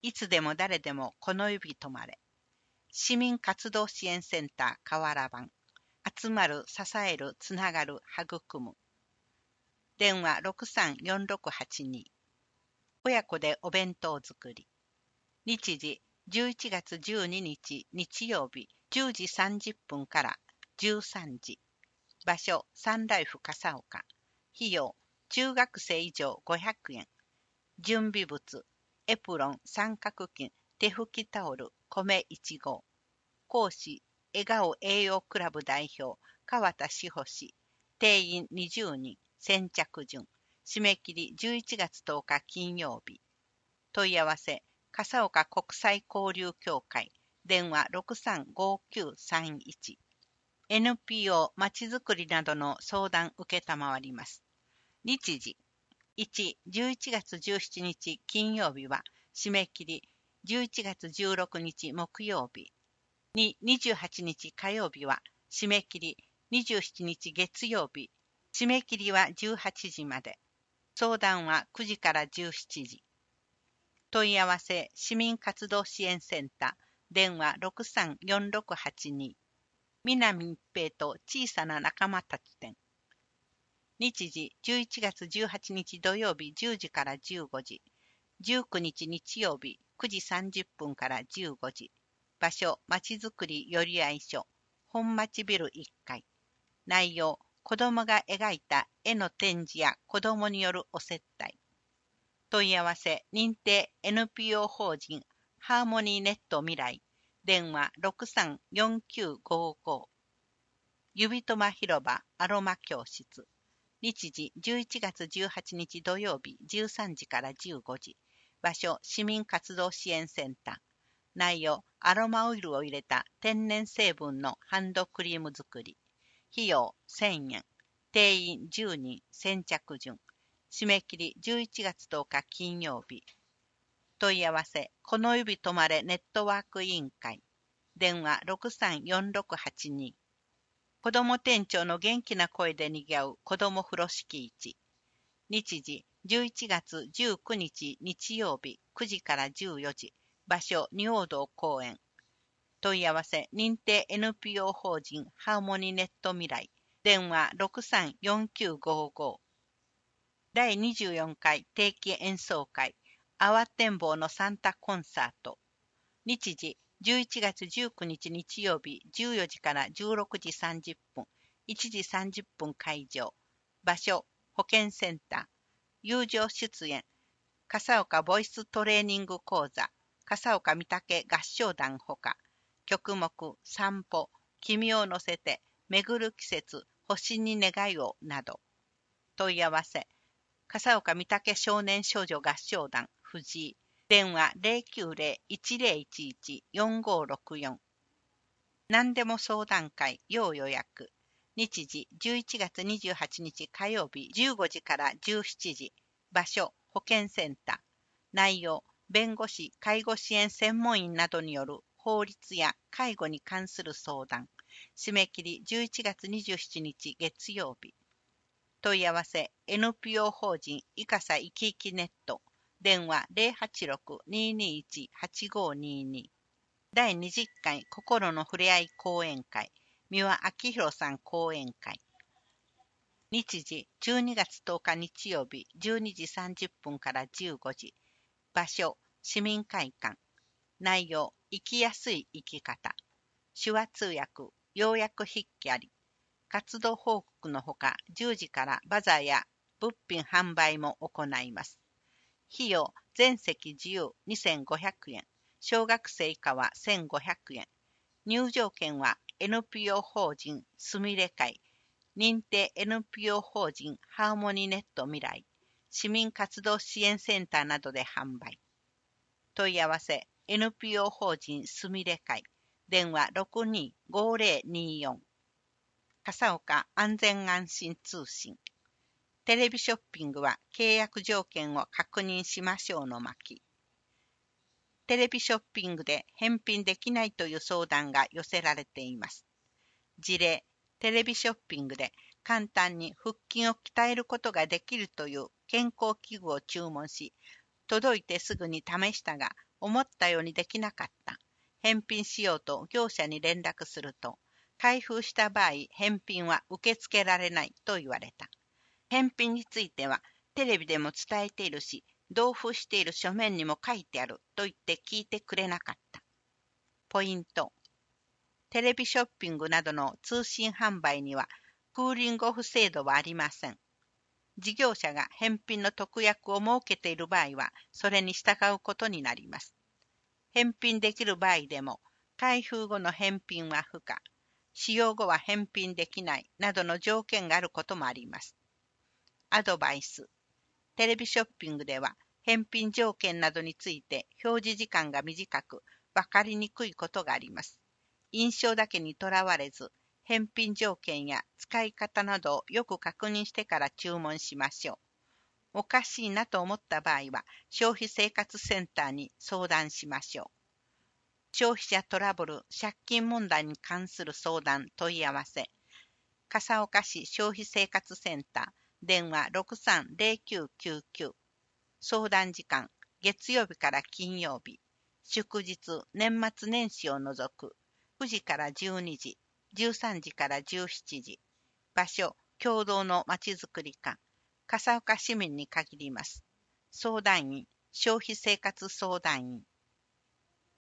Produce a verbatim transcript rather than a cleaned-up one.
いつでも誰でもこの指止まれ。市民活動支援センター河原版。集まる、支える、つながる、育む。電話 ろくさんよんろくはちに。親子でお弁当作り。日時じゅういちがつじゅうににち日曜日じゅうじさんじゅっぷんからじゅうさんじ。場所サンライフ笠岡。費用中学生以上ごひゃくえん。準備物エプロン、三角巾、手拭きタオル、米いちごう。講師笑顔栄養クラブ代表川田志保氏。定員にじゅうにん。先着順。締め切りじゅういちがつとおか金曜日。問い合わせ笠岡国際交流協会。電話 ろくさんごきゅうさんいち。エヌピーオー まちづくりなどの相談受けたまわります。日時いち、じゅういちがつじゅうしちにち金曜日は締め切りじゅういちがつじゅうろくにち木曜日。に、にじゅうはちにち火曜日は締め切りにじゅうしちにち月曜日。締め切りはじゅうはちじまで。相談はくじからじゅうしちじ。問い合わせ市民活動支援センター。電話 ろくさんよんろくはちに。南一平と小さな仲間たち展。日時じゅういちがつじゅうはちにち土曜日じゅうじからじゅうごじ。じゅうくにち日曜日くじさんじゅっぷんからじゅうごじ。場所まちづくりよりあい所。本町ビルいっかい。内容子どもが描いた絵の展示や子どもによるお接待。問い合わせ認定 エヌピーオー 法人ハーモニーネット未来。電話 ろくさんよんきゅうごご。指とま広場アロマ教室。日時じゅういちがつじゅうはちにち土曜日じゅうさんじからじゅうごじ。場所市民活動支援センター。内容アロマオイルを入れた天然成分のハンドクリーム作り。費用せんえん。定員じゅうにん。先着順。締め切りじゅういちがつとおか金曜日。問い合わせこの指止まれネットワーク委員会。電話 ろくさんよんろくはちに。子ども店長の元気な声でにぎわう子ども風呂敷市。日時じゅういちがつじゅうくにち日曜日くじからじゅうよじ。場所仁王堂公園。問い合わせ認定 エヌピーオー 法人ハーモニーネット未来。電話 ろくさんよんきゅうごご。だいにじゅうよんかい定期演奏会あわてんぼうのサンタコンサート。日時じゅういちがつじゅうくにち日曜日じゅうよじからじゅうろくじさんじゅっぷん。いちじさんじゅっぷん会場。場所保健センター。友情出演笠岡ボイストレーニング講座笠岡御嶽合唱団ほか。曲目散歩君を乗せて巡る季節星に願いをなど。問い合わせ笠岡御嶽少年少女合唱団藤井。電話 ゼロきゅうゼロ いちゼロいちいち よんごろくよん。何でも相談会要予約。日時じゅういちがつにじゅうはちにち火曜日じゅうごじからじゅうしちじ。場所保健センター。内容弁護士介護支援専門員などによる法律や介護に関する相談。締め切りじゅういちがつにじゅうしちにち月曜日。問い合わせ エヌピーオー 法人いかさいきいきネット。電話 ゼロはちろく にーにーいち はちごにーに。だいにじゅっかい心のふれあい講演会三輪明宏さん講演会。日時じゅうにがつとおか日曜日じゅうにじさんじゅっぷんからじゅうごじ。場所市民会館。内容生きやすい生き方。手話通訳要約筆記あり。活動報告のほかじゅうじからバザーや物品販売も行います。費用全席自由にせんごひゃくえん。小学生以下はせんごひゃくえん。入場券は エヌピーオー 法人すみれ会認定 エヌピーオー 法人ハーモニーネット未来市民活動支援センターなどで販売。問い合わせ エヌピーオー 法人すみれ会電話 ろくにーごゼロにーよん。笠岡安全安心通信。テレビショッピングは契約条件を確認しましょうの巻。テレビショッピングで返品できないという相談が寄せられています。事例、テレビショッピングで簡単に腹筋を鍛えることができるという健康器具を注文し、届いてすぐに試したが思ったようにできなかった。返品しようと業者に連絡すると、開封した場合、返品は受け付けられないと言われた。返品については、テレビでも伝えているし、同封している書面にも書いてあると言って聞いてくれなかった。ポイント。テレビショッピングなどの通信販売には、クーリングオフ制度はありません。事業者が返品の特約を設けている場合は、それに従うことになります。返品できる場合でも、開封後の返品は不可、使用後は返品できないなどの条件があることもあります。アドバイス。テレビショッピングでは、返品条件などについて表示時間が短く、わかりにくいことがあります。印象だけにとらわれず、返品条件や使い方などをよく確認してから注文しましょう。おかしいなと思った場合は、消費生活センターに相談しましょう。消費者トラブル、借金問題に関する相談、問い合わせ。笠岡市消費生活センター、電話 ろくさんゼロきゅうきゅうきゅう。相談時間、月曜日から金曜日。祝日、年末年始を除く。くじからじゅうにじ、じゅうさんじからじゅうしちじ。場所、共同のまちづくり課。笠岡市民に限ります。相談員、消費生活相談員。